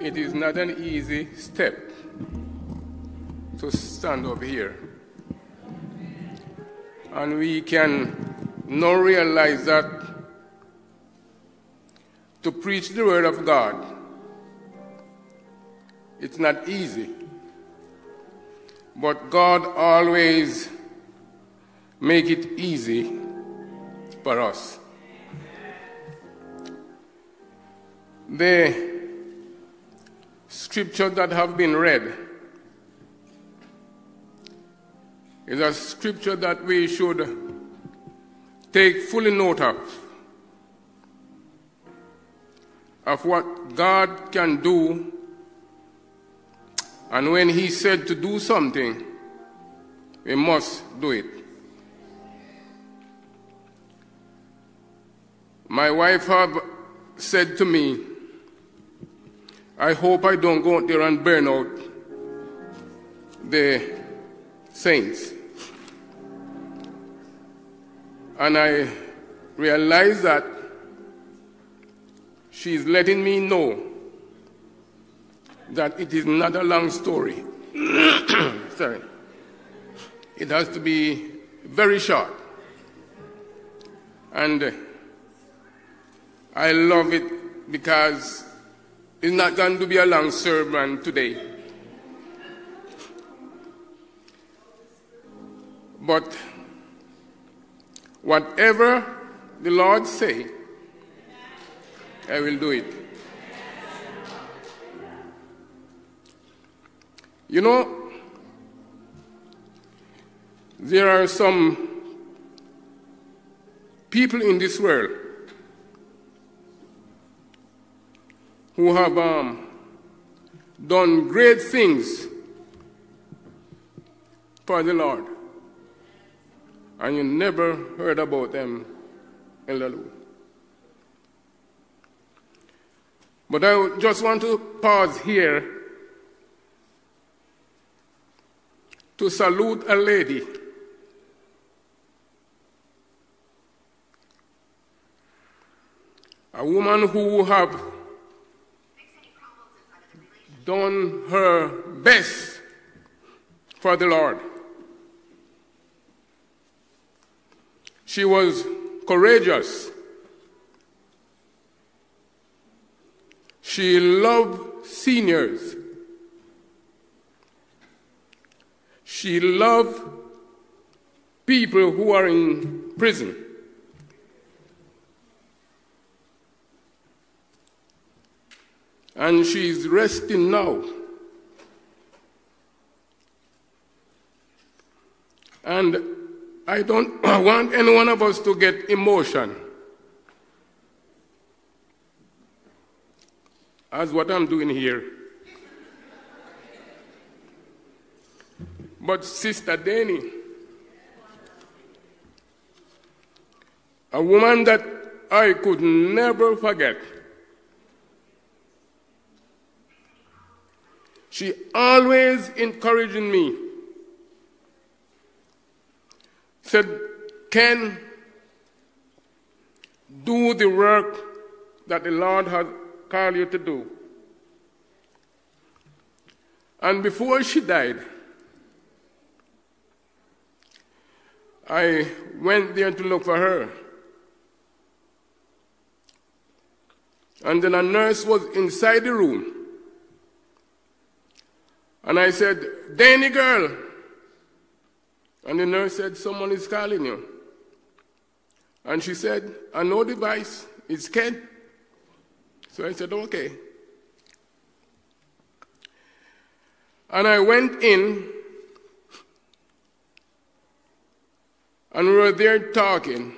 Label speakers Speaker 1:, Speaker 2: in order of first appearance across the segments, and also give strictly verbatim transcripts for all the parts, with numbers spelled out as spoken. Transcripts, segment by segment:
Speaker 1: it is not an easy step to stand up here. And we can now realize that to preach the word of God, it's not easy. But God always make it easy for us. The scriptures that have been read is a scripture that we should take fully note of, of what God can do, and when He said to do something, we must do it. My wife have said to me, I hope I don't go out there and burn out the saints. And I realize that she's letting me know that it is not a long story. Sorry. It has to be very short. And I love it because it's not going to be a long sermon today. But whatever the Lord say, I will do it. You know, there are some people in this world who have um, done great things for the Lord, and you never heard about them in Lalou. But I just want to pause here to salute a lady a woman who have done her best for the Lord. She was courageous. She loved seniors. She loved people who are in prison. And she's resting now. And I don't want any one of us to get emotion, as what I'm doing here. But Sister Danny, a woman that I could never forget, she always encouraging me, said, Ken, do the work that the Lord has called you to do. And before she died, I went there to look for her. And then a nurse was inside the room. And I said, Danny girl. And the nurse said, someone is calling you. And she said, I know the voice, it's Ken. So I said, okay. And I went in, and we were there talking.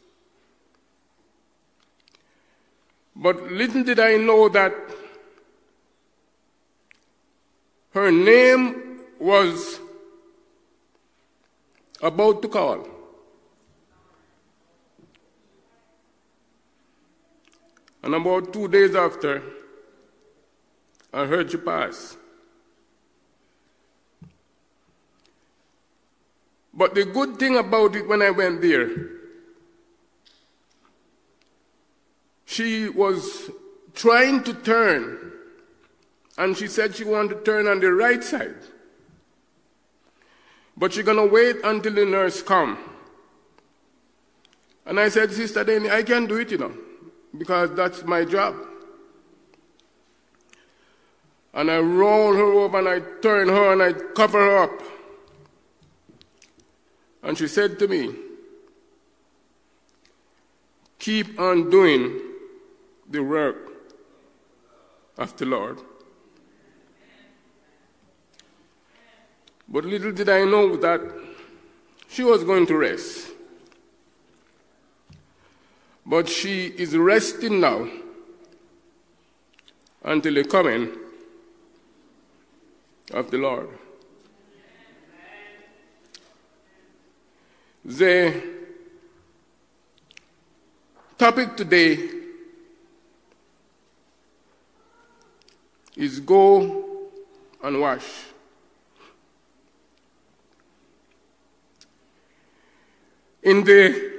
Speaker 1: But little did I know that her name was about to call. And about two days after, I heard she pass. But the good thing about it, when I went there, she was trying to turn and she said she wanted to turn on the right side. But she's going to wait until the nurse comes. And I said, Sister Danny, I can do it, you know, because that's my job. And I roll her over and I turn her and I cover her up. And she said to me, keep on doing the work of the Lord. But little did I know that she was going to rest. But she is resting now until the coming of the Lord. The topic today is go and wash. In the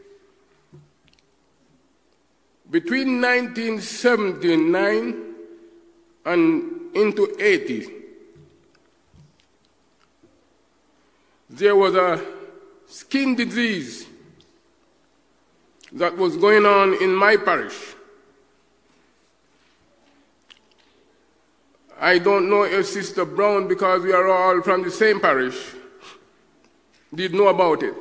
Speaker 1: between nineteen seventy-nine and into eighty, there was a skin disease that was going on in my parish. I don't know if Sister Brown, because we are all from the same parish, did know about it.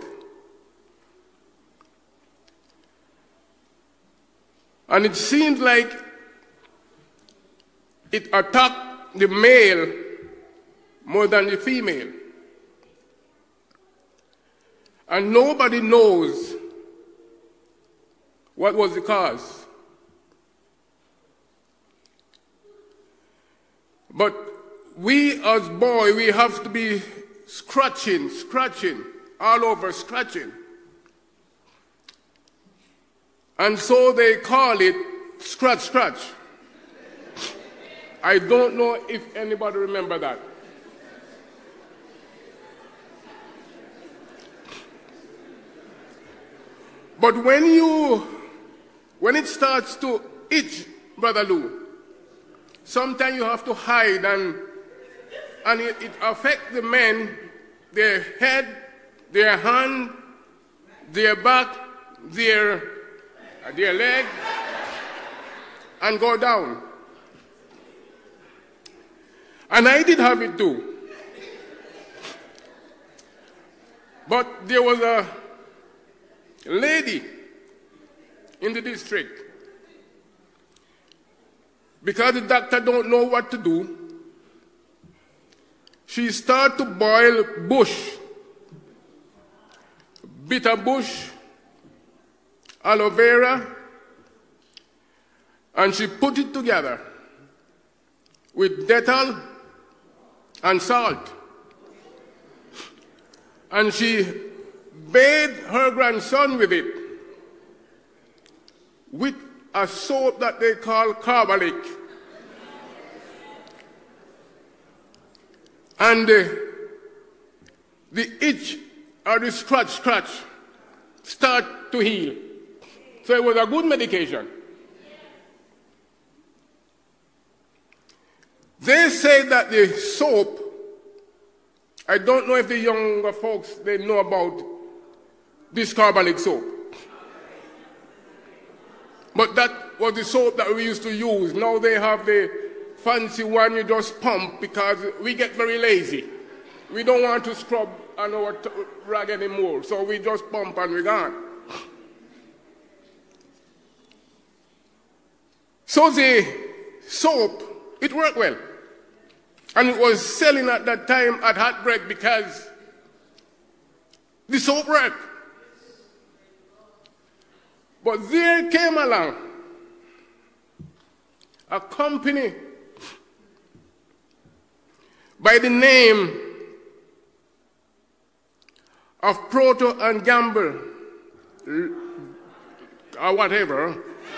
Speaker 1: And it seems like it attacked the male more than the female. And nobody knows what was the cause. But we as boys, we have to be scratching, scratching, all over scratching. And so they call it scratch, scratch. I don't know if anybody remember that. But when you, when it starts to itch, Brother Lou, sometimes you have to hide, and, and it, it affects the men, their head, their hand, their back, their their leg, and go down. And I did have it too. But there was a lady in the district, because the doctor don't know what to do, she started to boil bush, bitter bush, aloe vera, and she put it together with Dettol and salt. And she bathed her grandson with it, with a soap that they call carbolic. And uh, the itch or the scratch, scratch start to heal. So it was a good medication. They say that the soap, I don't know if the younger folks, they know about this carbolic soap. But that was the soap that we used to use. Now they have the fancy one you just pump, because we get very lazy. We don't want to scrub on our rag anymore, so we just pump and we're gone. So the soap, it worked well. And it was selling at that time at Hot Bread because the soap worked. But there came along a company by the name of Procter and Gamble, or whatever,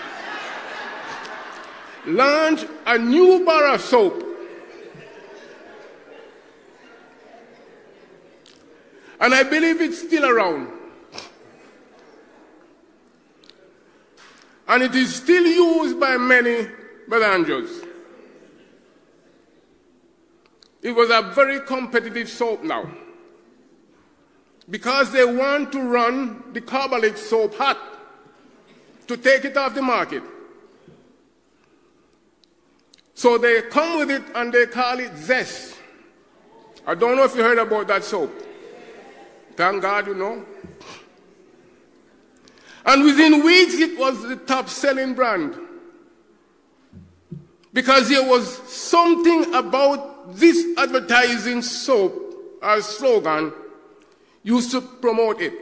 Speaker 1: launched a new bar of soap. And I believe it's still around. And it is still used by many Brother Andrews. it was a very competitive soap now, because they want to run the Carbolic soap hot to take it off the market. So they come with it and they call it Zest. I don't know if you heard about that soap. Thank God you know. And within weeks it was the top selling brand, because there was something about this advertising soap or slogan used to promote it.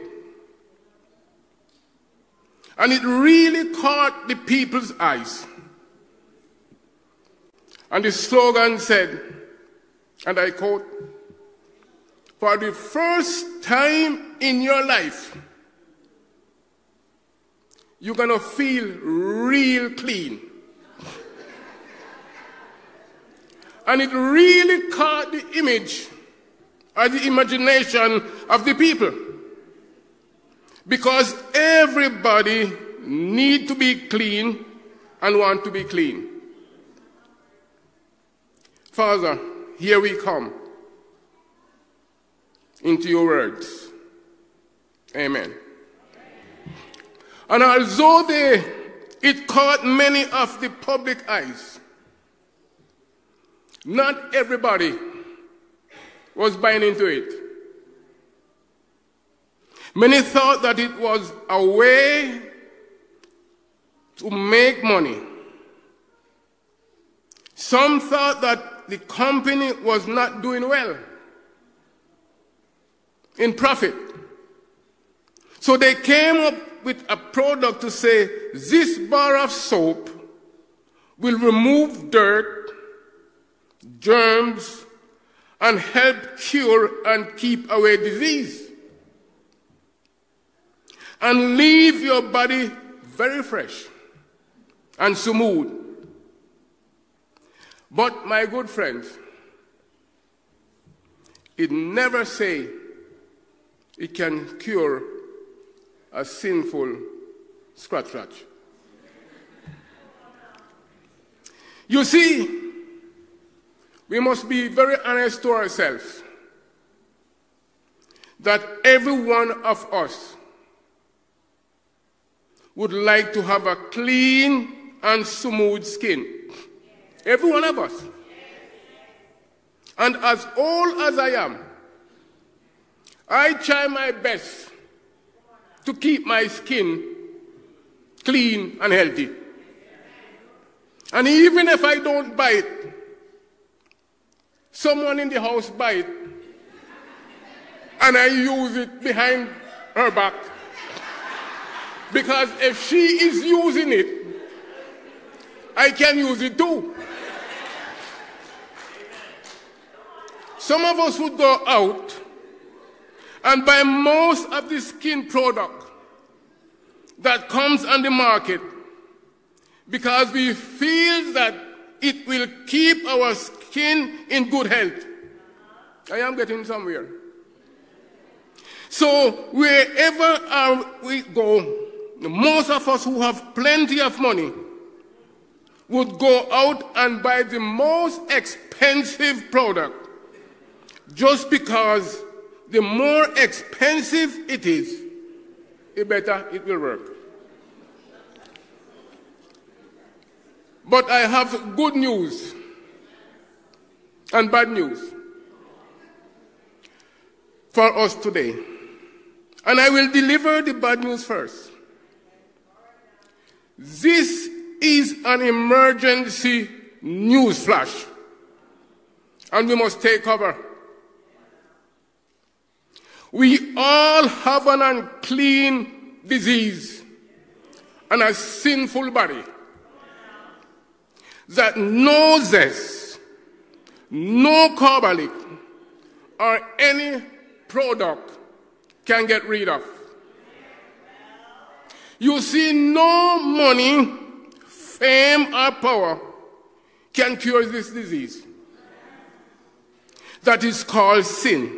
Speaker 1: And it really caught the people's eyes. And the slogan said, and I quote, "For the first time in your life, you're going to feel real clean." And it really caught the image or the imagination of the people, because everybody need to be clean and want to be clean. Father, here we come into your words. Amen. And although they, it caught many of the public eyes, not everybody was buying into it. Many thought that it was a way to make money. Some thought that the company was not doing well in profit. So they came up with a product to say, this bar of soap will remove dirt, germs, and help cure and keep away disease, and leave your body very fresh and smooth. But my good friends, it never say it can cure a sinful scratch scratch. You see, we must be very honest to ourselves that every one of us would like to have a clean and smooth skin. Every one of us. And as old as I am, I try my best to keep my skin clean and healthy. And even if I don't buy it, someone in the house buy it, and I use it behind her back. Because if she is using it, I can use it too. Some of us would go out and buy most of the skin product that comes on the market because we feel that it will keep our skin in good health. I am getting somewhere. So wherever we go, most of us who have plenty of money would go out and buy the most expensive product just because the more expensive it is, the better it will work. But I have good news and bad news for us today. And I will deliver the bad news first. This is an emergency news flash, and we must take cover. We all have an unclean disease and a sinful body that no Zest, no Carbolic, or any product can get rid of. You see, no money, fame, or power can cure this disease that is called sin.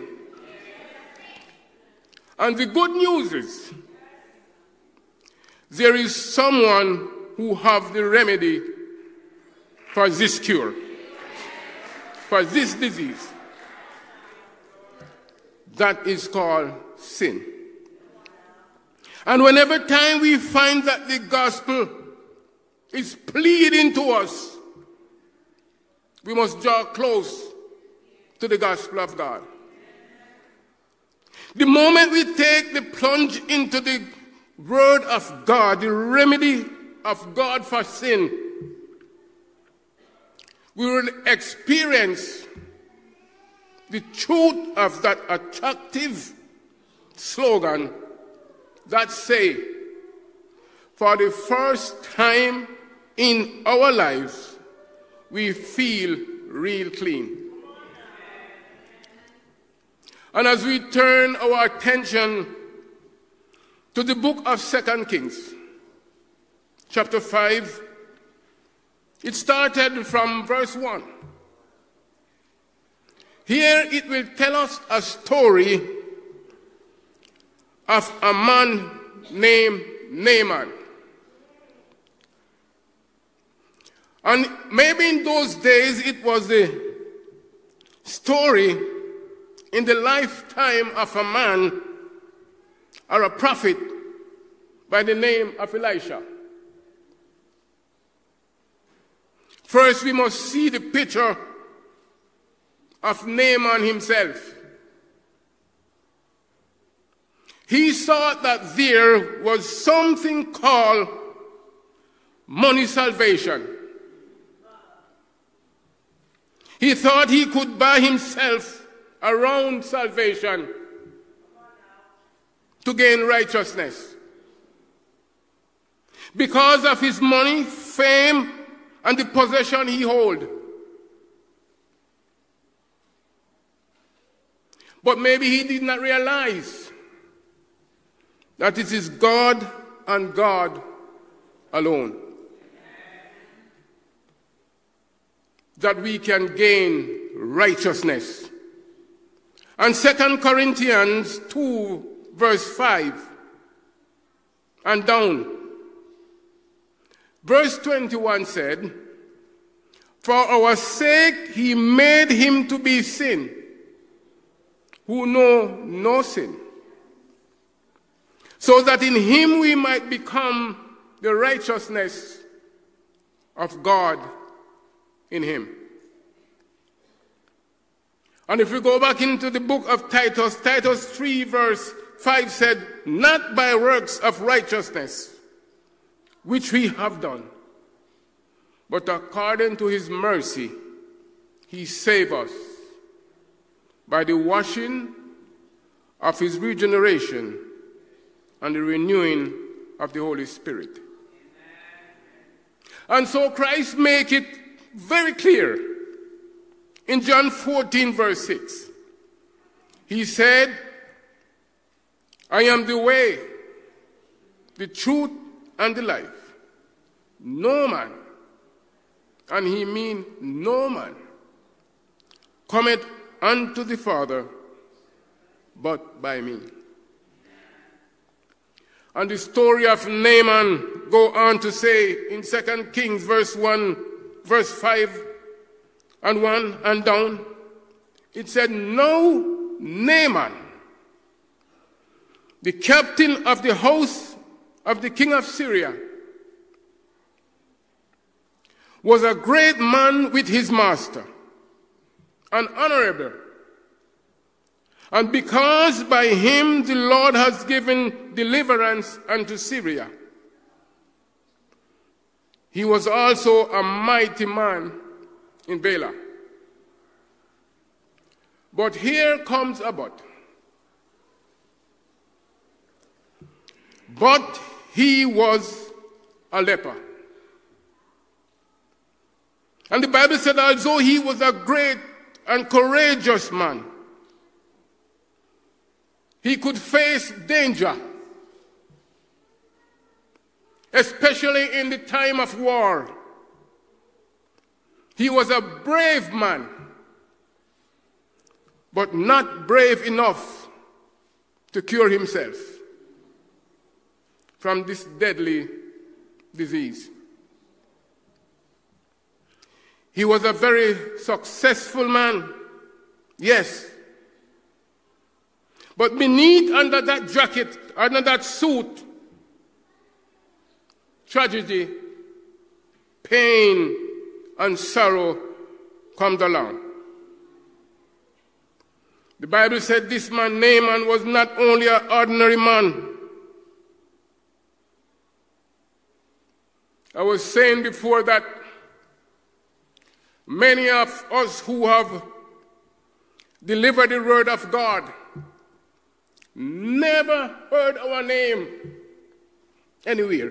Speaker 1: And the good news is, there is someone who has the remedy for this cure, for this disease. that is called sin. And whenever time we find that the gospel is pleading to us, we must draw close to the gospel of God. The moment we take the plunge into the word of God, the remedy of God for sin, we will experience the truth of that attractive slogan that say, for the first time in our lives, we feel real clean. And as we turn our attention to the book of Second Kings, chapter five, it started from verse one. Here it will tell us a story of a man named Naaman. And maybe in those days it was the story in the lifetime of a man or a prophet by the name of Elisha. First, we must see the picture of Naaman himself. He saw that there was something called money salvation. He thought he could buy himself around salvation to gain righteousness. Because of his money, fame, and the possession he held. But maybe he did not realize that it is God and God alone that we can gain righteousness. And Second Corinthians two, verse five, and down. Verse twenty-one said, for our sake he made him to be sin, who know no sin, so that in him we might become the righteousness of God in him. And if we go back into the book of Titus, Titus three verse five said, not by works of righteousness, which we have done, but according to his mercy, he saved us by the washing of his regeneration and the renewing of the Holy Spirit. And so Christ make it very clear in John fourteen, verse six. He said, I am the way, the truth, and the life. No man, and he mean no man, cometh unto the Father but by me. And the story of Naaman go on to say in Second Kings verse one, verse five and one and down, it said, now Naaman, the captain of the host of the king of Syria, was a great man with his master, and honorable. And because by him the Lord has given deliverance unto Syria, he was also a mighty man in Bela. But here comes a but. But he was a leper. And the Bible said, although he was a great and courageous man, he could face danger, especially in the time of war. He was a brave man, but not brave enough to cure himself from this deadly disease. He was a very successful man, yes, But beneath, under that jacket, under that suit, tragedy, pain, and sorrow comes along. The Bible said this man, Naaman, was not only an ordinary man. I was saying before that many of us who have delivered the word of God never heard our name anywhere.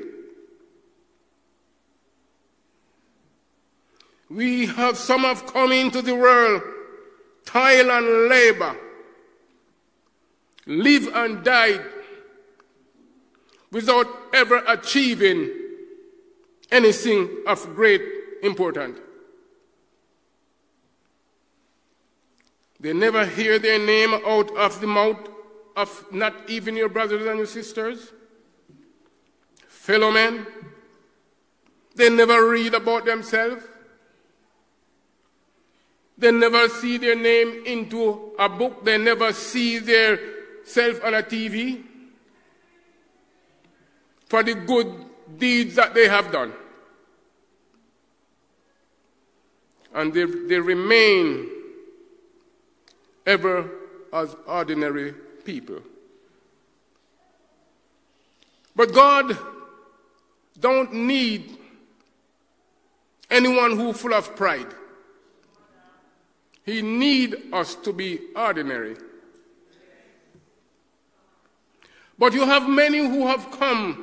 Speaker 1: We have, some have come into the world, toil and labor, live and died without ever achieving anything of great importance. They never hear their name out of the mouth of not even your brothers and your sisters, fellow men. They never read about themselves. They never see their name into a book. They never see their self on a T V for the good deeds that they have done. And they, they remain ever as ordinary people. But God don't need anyone who's full of pride. He needs us to be ordinary. But you have many who have come.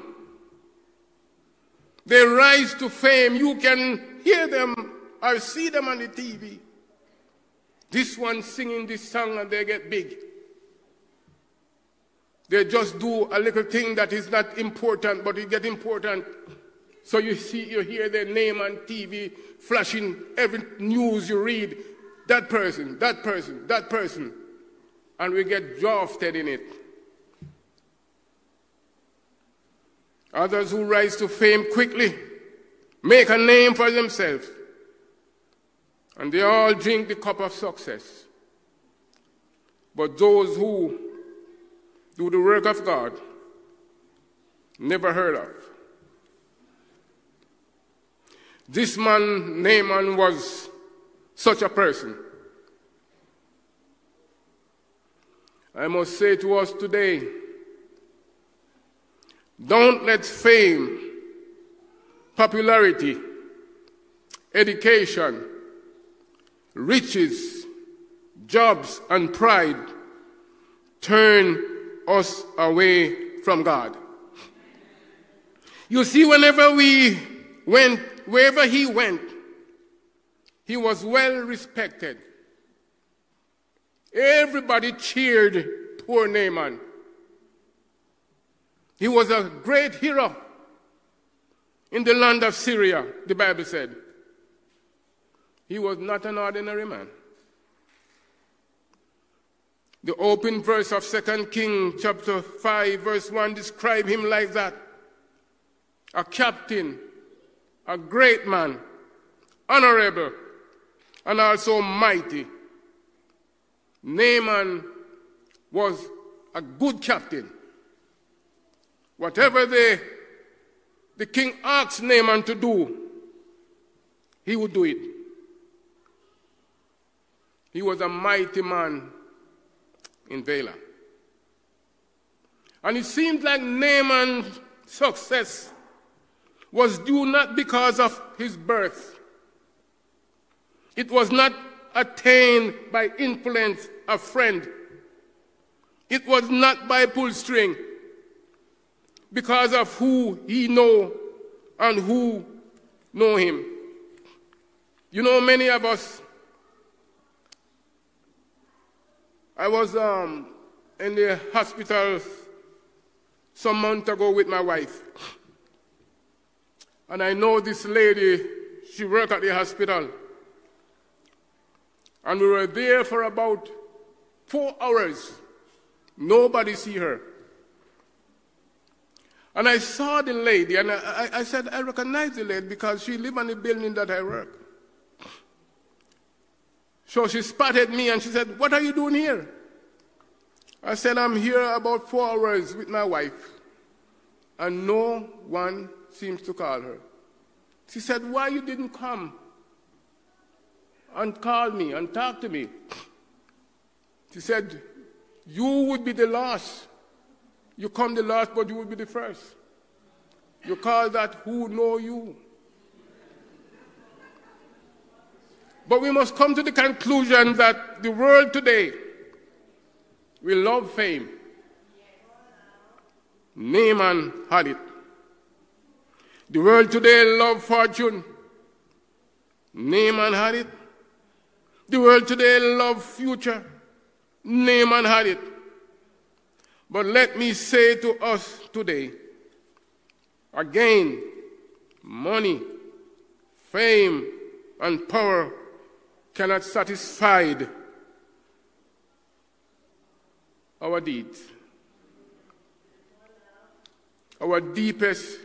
Speaker 1: They rise to fame. You can hear them or see them on the T V. This one singing this song and they get big. They just do a little thing that is not important, but it gets important. So you see, you hear their name on T V flashing every news you read. That person, that person, that person. And we get drafted in it. Others who rise to fame quickly make a name for themselves. And they all drink the cup of success. But those who do the work of God, never heard of. This man, Naaman, was such a person. I must say to us today, don't let fame, popularity, education, riches, jobs, and pride turn us away from God. You see, whenever we went, wherever he went, he was well respected. Everybody cheered poor Naaman. He was a great hero in the land of Syria, the Bible said. He was not an ordinary man. The opening verse of Second Kings chapter five, verse one, describe him like that. A captain, a great man, honorable, and also mighty. Naaman was a good captain. Whatever the, the king asked Naaman to do, he would do it. He was a mighty man in Bela. And it seemed like Naaman's success was due not because of his birth. It was not attained by influence of friend. It was not by pull string. Because of who he know and who know him. You know, many of us, I was um, in the hospital some months ago with my wife. And I know this lady, she worked at the hospital. And we were there for about four hours. Nobody see her. And I saw the lady, and I, I said, I recognize the lady because she lived in the building that I work. So she spotted me and she said, what are you doing here? I said, I'm here about four hours with my wife, and no one seems to call her. She said, why you didn't come and call me and talk to me? She said, you would be the last. You come the last, but you would be the first. You call that who know you. But we must come to the conclusion that the world today will love fame. Naaman had it. The world today loves fortune. Naaman had it. The world today loves future. Naaman had it. But let me say to us today, again, money, fame, and power cannot satisfy our deeds. Our deepest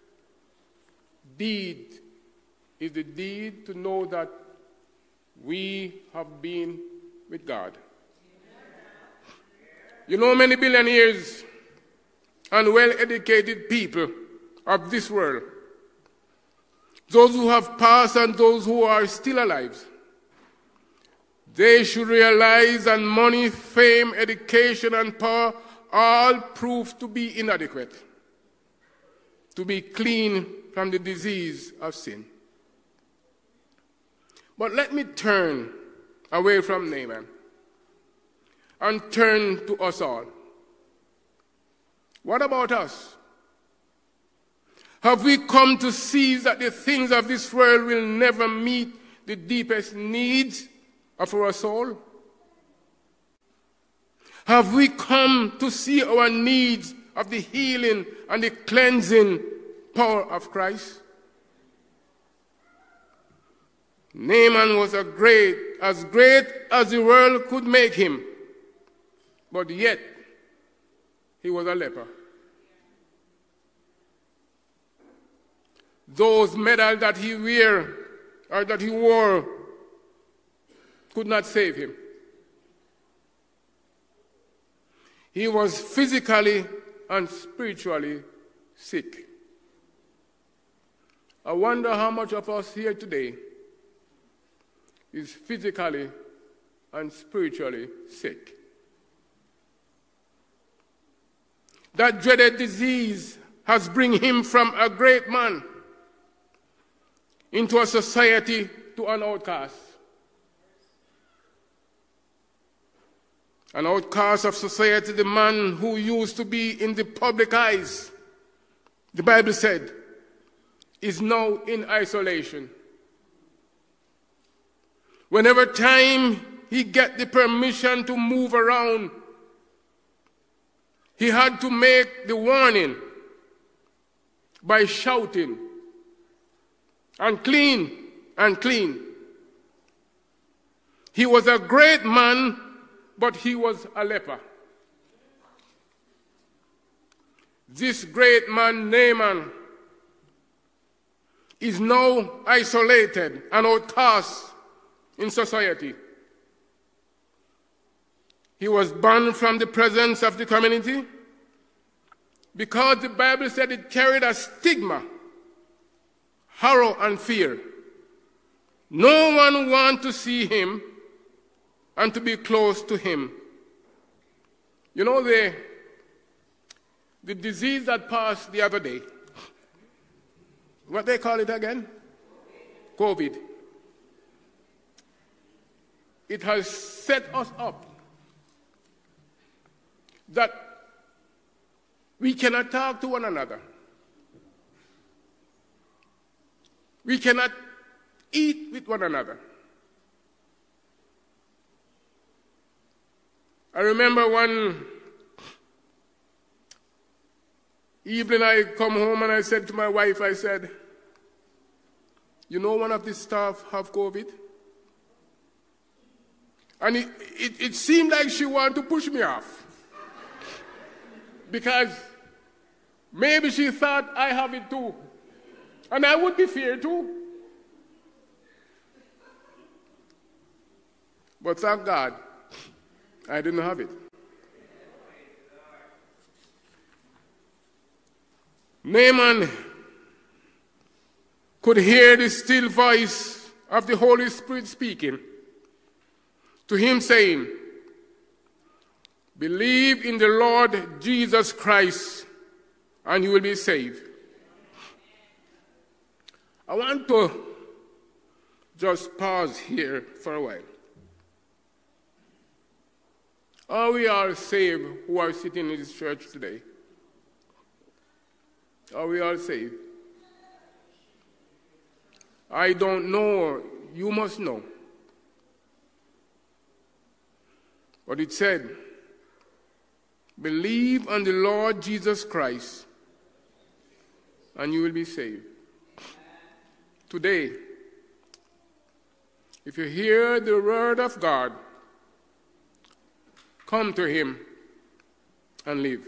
Speaker 1: deed is the deed to know that we have been with God. You know, many billionaires and well-educated people of this world, those who have passed and those who are still alive, they should realize that money, fame, education, and power all prove to be inadequate to be clean from the disease of sin. But let me turn away from Naaman and turn to us all. What about us? Have we come to see that the things of this world will never meet the deepest needs of our soul? Have we come to see our needs of the healing and the cleansing power of Christ? Naaman was a great, as great as the world could make him, but yet he was a leper. Those medals that he wear or that he wore could not save him. He was physically and spiritually sick. I wonder how much of us here today is physically and spiritually sick. That dreaded disease has brought him from a great man into a society to an outcast. An outcast of society, the man who used to be in the public eyes, the Bible said, is now in isolation. Whenever time he get the permission to move around, he had to make the warning by shouting, and clean, and clean. He was a great man, but he was a leper. This great man, Naaman, is now isolated and outcast in society. He was banned from the presence of the community because the Bible said it carried a stigma, horror, and fear. No one wanted to see him and to be close to him. You know, the, the disease that passed the other day, what they call it again? COVID. It has set us up that we cannot talk to one another. We cannot eat with one another. I remember one evening I come home and I said to my wife, I said, you know one of the staff have COVID? And it, it, it seemed like she wanted to push me off. Because maybe she thought I have it too. And I would be feared too. But thank God, I didn't have it. Naaman could hear the still voice of the Holy Spirit speaking to him, saying, "Believe in the Lord Jesus Christ, and you will be saved." I want to just pause here for a while. Are we all saved who are sitting in this church today? Are we all saved? I don't know. You must know. But it said, "Believe on the Lord Jesus Christ, and you will be saved." Today, if you hear the word of God, come to him and live.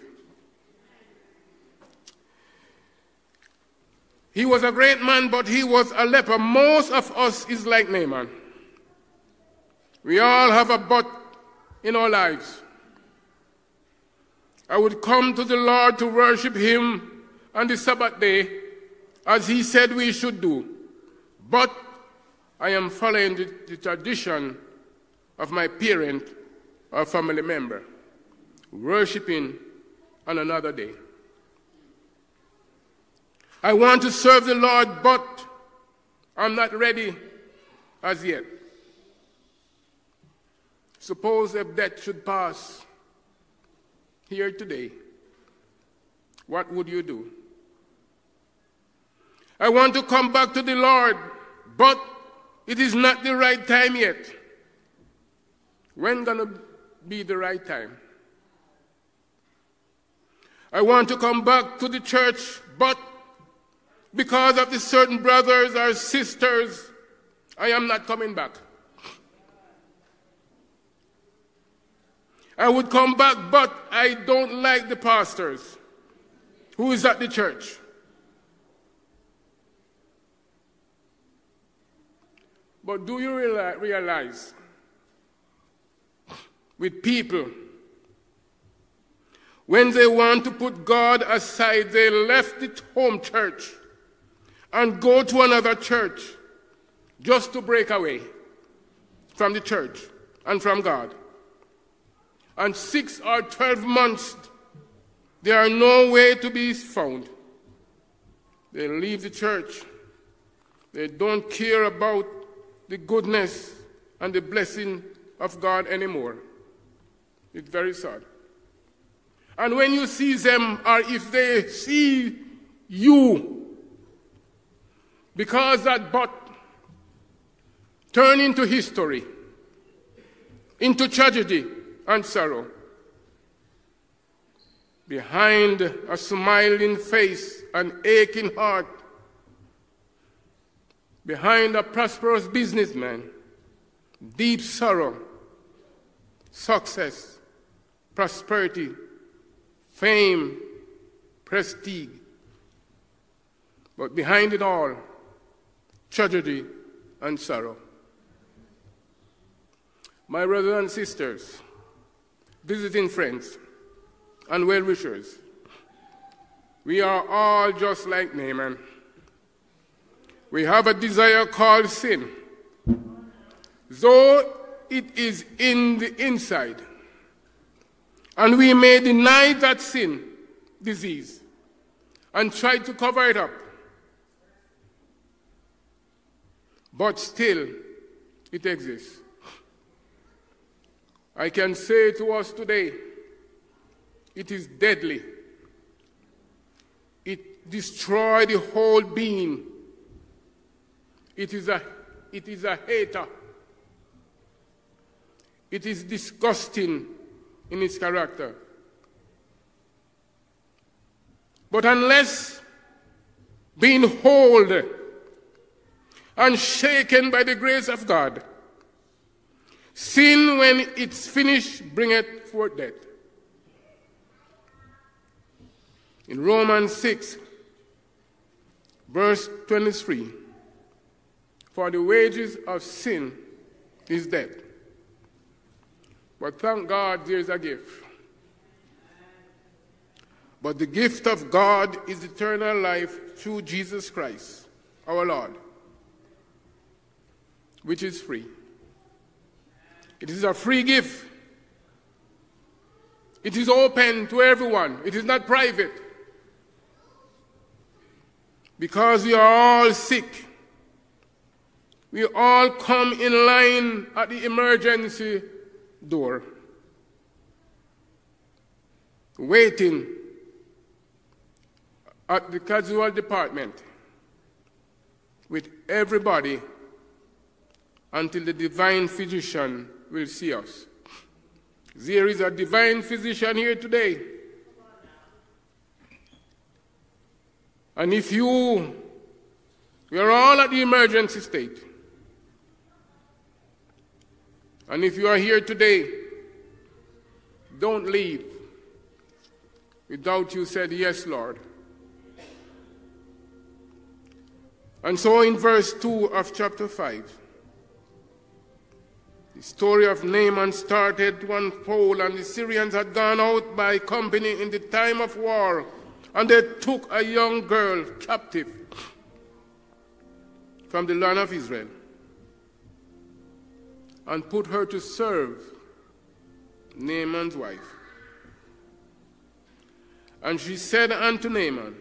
Speaker 1: He was a great man, but he was a leper. Most of us is like Naaman. We all have a but in our lives. I would come to the Lord to worship him on the Sabbath day, as he said we should do. But I am following the, the tradition of my parent or family member, worshiping on another day. I want to serve the Lord, but I'm not ready as yet. Suppose if death should pass here today, what would you do? I want to come back to the Lord, but it is not the right time yet. When gonna be the right time? I want to come back to the church, but because of the certain brothers or sisters, I am not coming back. I would come back, but I don't like the pastors who is at the church. But do you realize, with people, when they want to put God aside, they left the home church and go to another church just to break away from the church and from God. And six or twelve months, they are no way to be found. They leave the church. They don't care about the goodness and the blessing of God anymore. It's very sad. And when you see them, or if they see you, because that but turn into history, into tragedy and sorrow. Behind a smiling face, an aching heart, behind a prosperous businessman, deep sorrow, success, prosperity, fame, prestige. But behind it all, tragedy and sorrow. My brothers and sisters, visiting friends, and well-wishers, we are all just like Naaman. We have a desire called sin. Though it is in the inside, and we may deny that sin, disease, and try to cover it up, but still it exists. I can say to us today, it is deadly. It destroys the whole being. It is a, it is a hater. It is disgusting in its character. But unless being held and shaken by the grace of God, sin, when it's finished, bringeth forth death. In Romans six, verse twenty-three, for the wages of sin is death. But thank God there is a gift. But the gift of God is eternal life through Jesus Christ, our Lord, which is free. It is a free gift. It is open to everyone. It is not private. Because we are all sick. We all come in line at the emergency door, waiting at the casual department with everybody until the divine physician will see us. There is a divine physician here today. And if you, we are all at the emergency state. And if you are here today, don't leave without you said, yes, Lord. And so in verse two of chapter five, the story of Naaman started to unfold, and the Syrians had gone out by company in the time of war, and they took a young girl captive from the land of Israel and put her to serve Naaman's wife. And she said unto Naaman,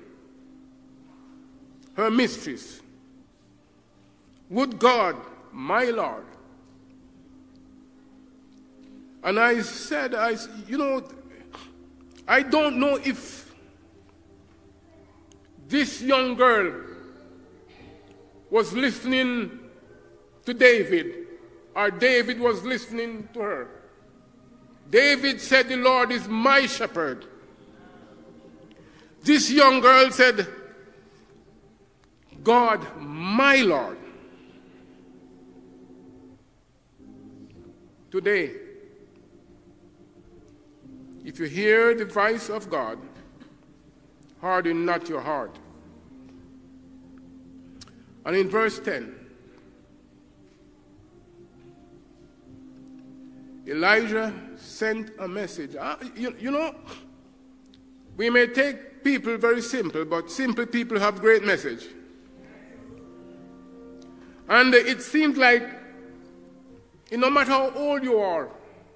Speaker 1: her mistress, would God, my Lord. And I said, I, you know, I don't know if this young girl was listening to David or David was listening to her. David said, the Lord is my shepherd. This young girl said, God, my Lord. Today, if you hear the voice of God, harden not your heart. And in verse ten, Elijah sent a message. Uh, you, you know, we may take people very simple, but simple people have great message. And it seems like, no matter how old you are,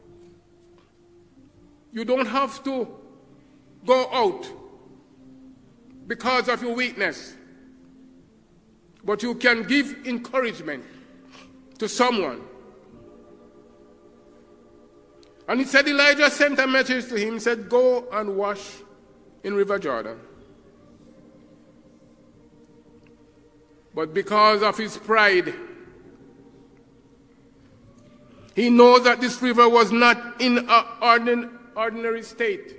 Speaker 1: you don't have to go out because of your weakness. But you can give encouragement to someone. And it said Elijah sent a message to him, said, go and wash in River Jordan. But because of his pride, he knows that this river was not in an ordinary state.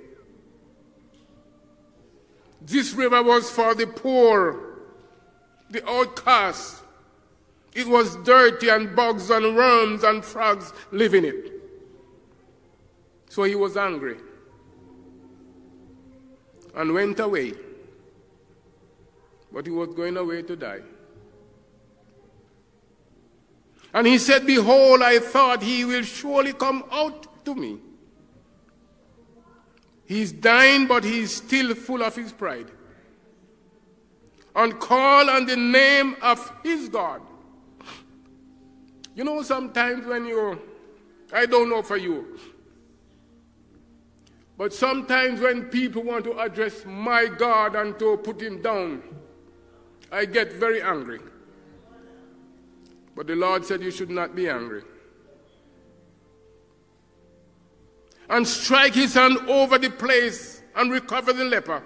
Speaker 1: This river was for the poor, the outcasts. It was dirty, and bugs and worms and frogs live in it. So he was angry and went away. But he was going away to die. And he said, behold, I thought he will surely come out to me. He's dying, but he's still full of his pride. And call on the name of his God. You know, sometimes when you, I don't know for you, but sometimes when people want to address my God and to put him down, I get very angry. But the Lord said you should not be angry. And strike his hand over the place and recover the leper.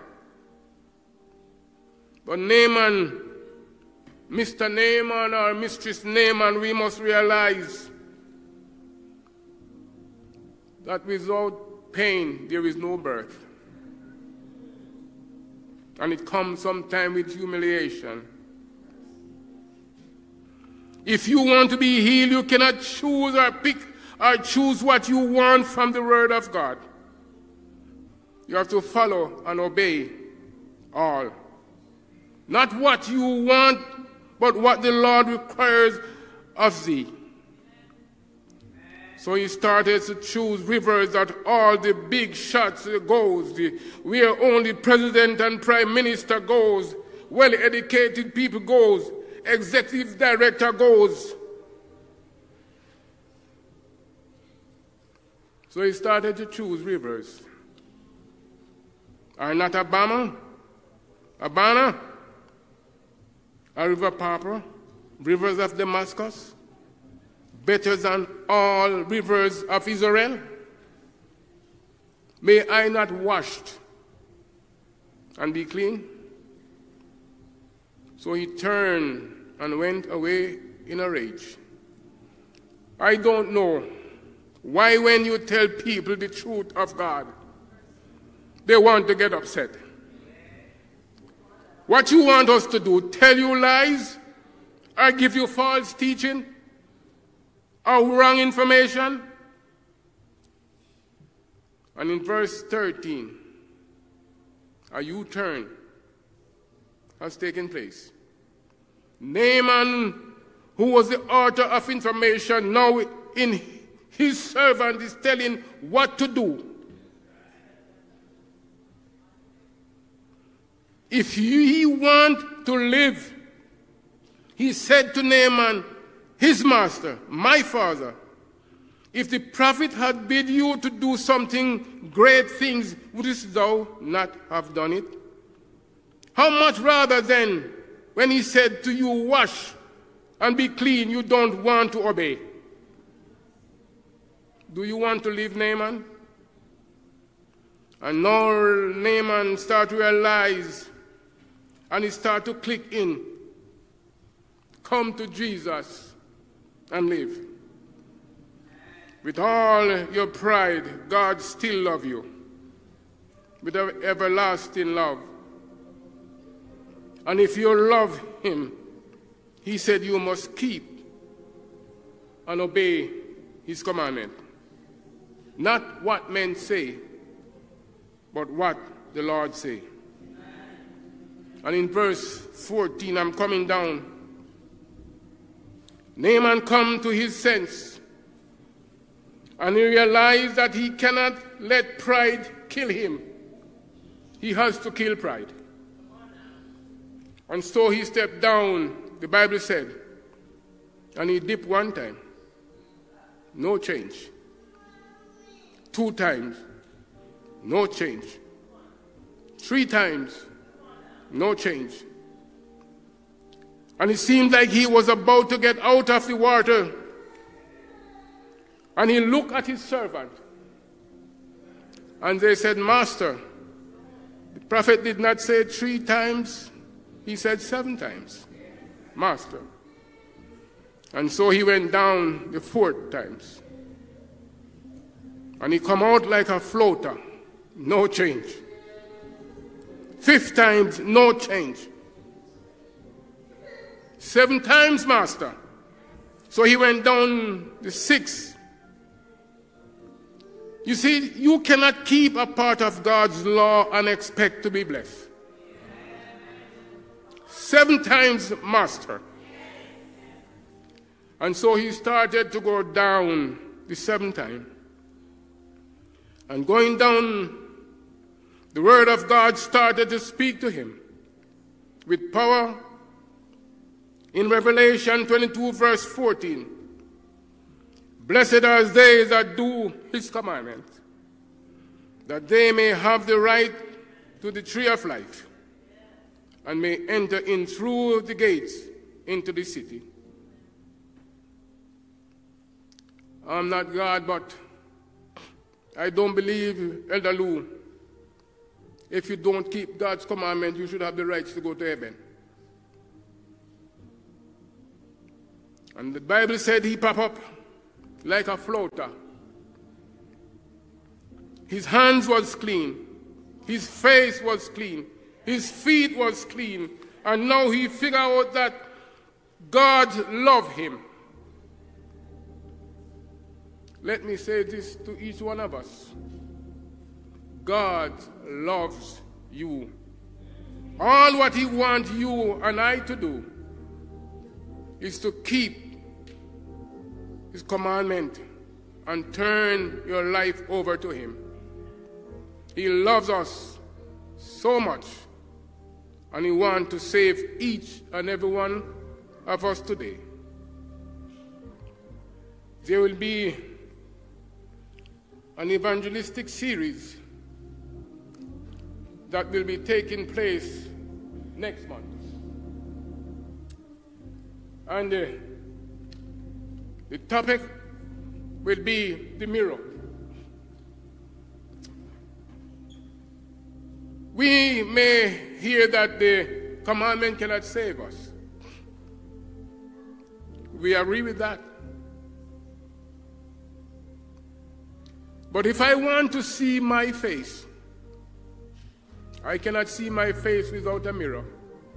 Speaker 1: But Naaman, Mister Naaman or Mistress Naaman, we must realize that without pain there is no birth. And it comes sometimes with humiliation. If you want to be healed, you cannot choose or pick or choose what you want from the Word of God. You have to follow and obey all. Not what you want, but what the Lord requires of thee. So he started to choose rivers that all the big shots goes, the, where only president and prime minister goes, well-educated people goes, executive director goes. So he started to choose rivers. Are not Obama, Abana, a river Papa, rivers of Damascus, better than all rivers of Israel? May I not washed and be clean? So he turned and went away in a rage. I don't know why when you tell people the truth of God, they want to get upset. What you want us to do, tell you lies, or give you false teaching, or wrong information? And in verse thirteen, a U-turn has taken place. Naaman, who was the author of information, now in his servant is telling what to do. If he want to live, he said to Naaman, his master, my father, if the prophet had bid you to do something great things, wouldst thou not have done it? How much rather then, when he said to you, wash and be clean, you don't want to obey? Do you want to live, Naaman? And now Naaman start to realize, and he start to click in. Come to Jesus and live. With all your pride, God still loves you with an everlasting love. And if you love him, he said you must keep and obey his commandment. Not what men say, but what the Lord say. And in verse fourteen, I'm coming down. Naaman come to his sense, and he realized that he cannot let pride kill him. He has to kill pride. And so he stepped down, the Bible said, and he dipped one time. No change. Two times. No change. Three times. No change. And it seemed like he was about to get out of the water. And he looked at his servant. And they said, Master, the prophet did not say three times. He said seven times. Master. And so he went down the fourth times. And he come out like a floater. No change. Fifth times, no change. Seven times, Master. So he went down the sixth. You see, you cannot keep a part of God's law and expect to be blessed. Seven times, Master. And so he started to go down the seventh time. And going down, the word of God started to speak to him with power. In Revelation twenty-two, verse fourteen, blessed are they that do his commandments, that they may have the right to the tree of life, and may enter in through the gates into the city. I'm not God, but I don't believe, Elder Lou, if you don't keep God's commandment, you should have the right to go to heaven. And the Bible said he popped up like a floater. His hands was clean. His face was clean. His feet was clean. And now he figured out that God loved him. Let me say this to each one of us. God loves you. All what he wants you and I to do is to keep his commandment and turn your life over to Him. He loves us so much, and He wants to save each and every one of us today. There will be an evangelistic series that will be taking place next month. And uh, the topic will be the mirror. We may hear that the commandment cannot save us. We agree with that. But if I want to see my face, I cannot see my face without a mirror.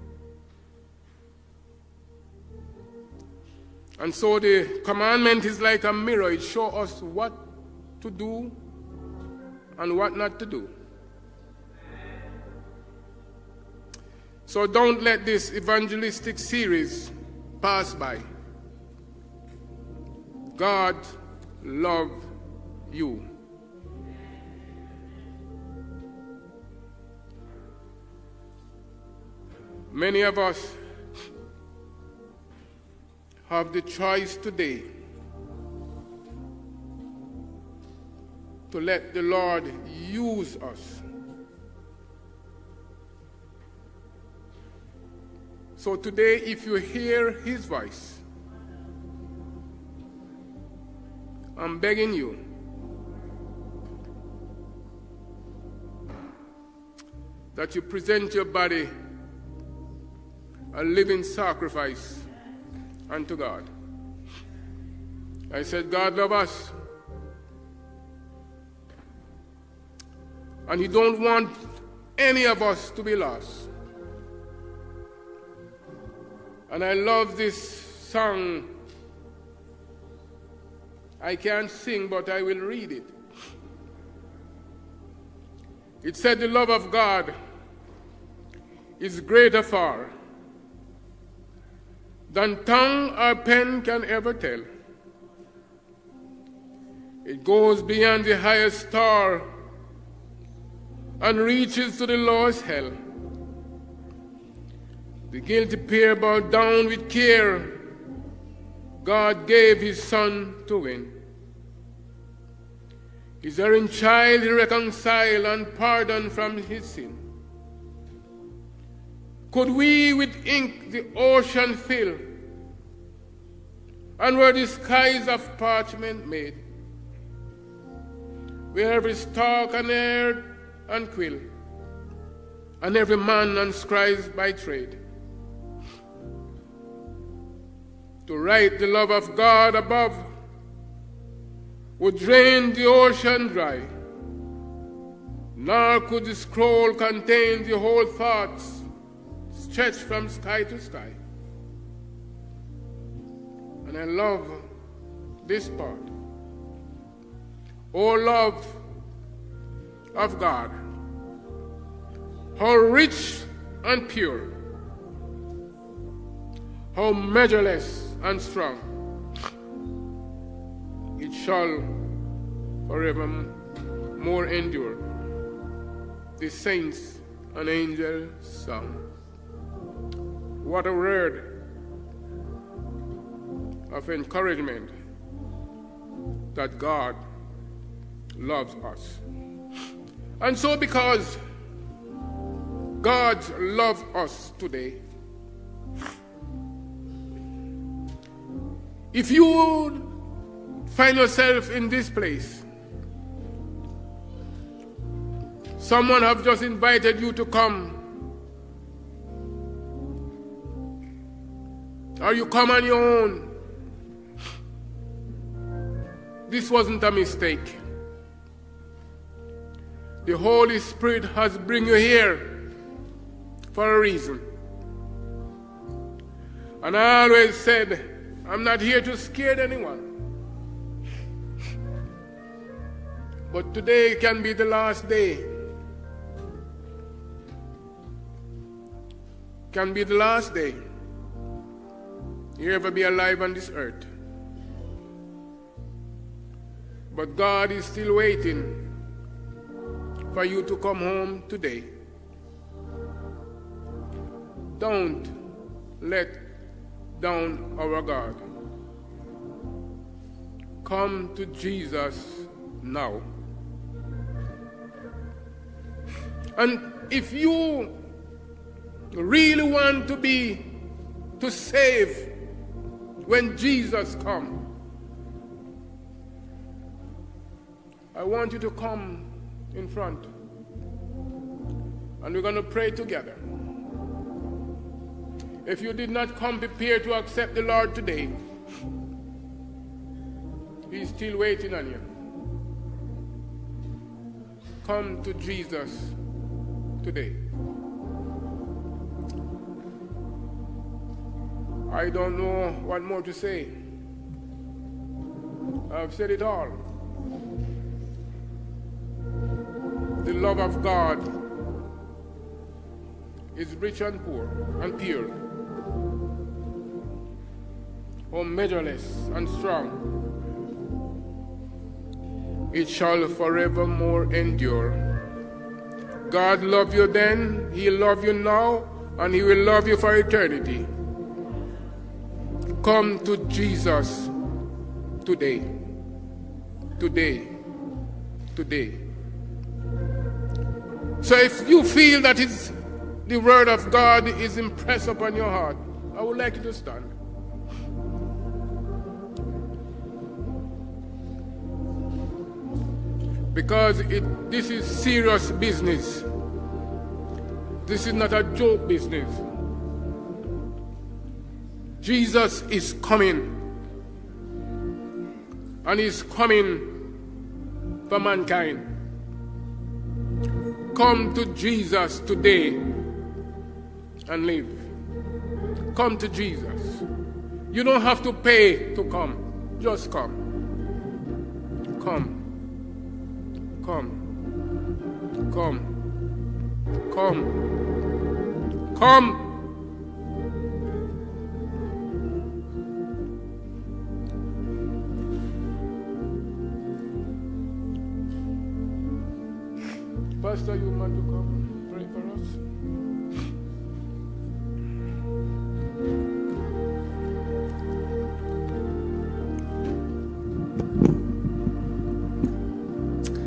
Speaker 1: And so the commandment is like a mirror. It shows us what to do and what not to do. So don't let this evangelistic series pass by. God loves you. Many of us have the choice today to let the Lord use us. So today, if you hear His voice, I'm begging you, that you present your body a living sacrifice unto God. I said, God loves us. And He don't want any of us to be lost. And I love this song. I can't sing, but I will read it. It said, the love of God is greater far than tongue or pen can ever tell. It goes beyond the highest star and reaches to the lowest hell. The guilty pair bowed down with care. God gave His Son to win. His erring child He reconciled and pardoned from his sin. Could we with ink the ocean fill, and were the skies of parchment made, where every stalk and earth and quill, and every man and scribe by trade, to write the love of God above would drain the ocean dry, nor could the scroll contain the whole thoughts stretched from sky to sky. And I love this part. O love of God, how rich and pure, how measureless and strong, it shall forevermore endure. The saints and angels song. What a word of encouragement that God loves us. And so because God loves us today, if you find yourself in this place, someone have just invited you to come, or you come on your own, this wasn't a mistake. The Holy Spirit has bring you here for a reason. And I always said, I'm not here to scare anyone. But today can be the last day. Can be the last day you ever be alive on this earth. But God is still waiting for you to come home today. Don't let down our God. Come to Jesus now. And if you really want to be, to save when Jesus comes, I want you to come in front. And we're going to pray together. If you did not come prepared to accept the Lord today, He's still waiting on you. Come to Jesus today. I don't know what more to say. I've said it all. The love of God is rich and poor and pure, or measureless and strong. It shall forevermore endure. God loved you then, He'll love you now, and He will love you for eternity. Come to Jesus today. Today. Today. So if you feel that it's, the word of God is impressed upon your heart, I would like you to stand. Because it, this is serious business. This is not a joke business. Jesus is coming. And He's coming for mankind. Come to Jesus today and live. Come to Jesus. You don't have to pay to come. Just come. Come. Come. Come. Come. Come.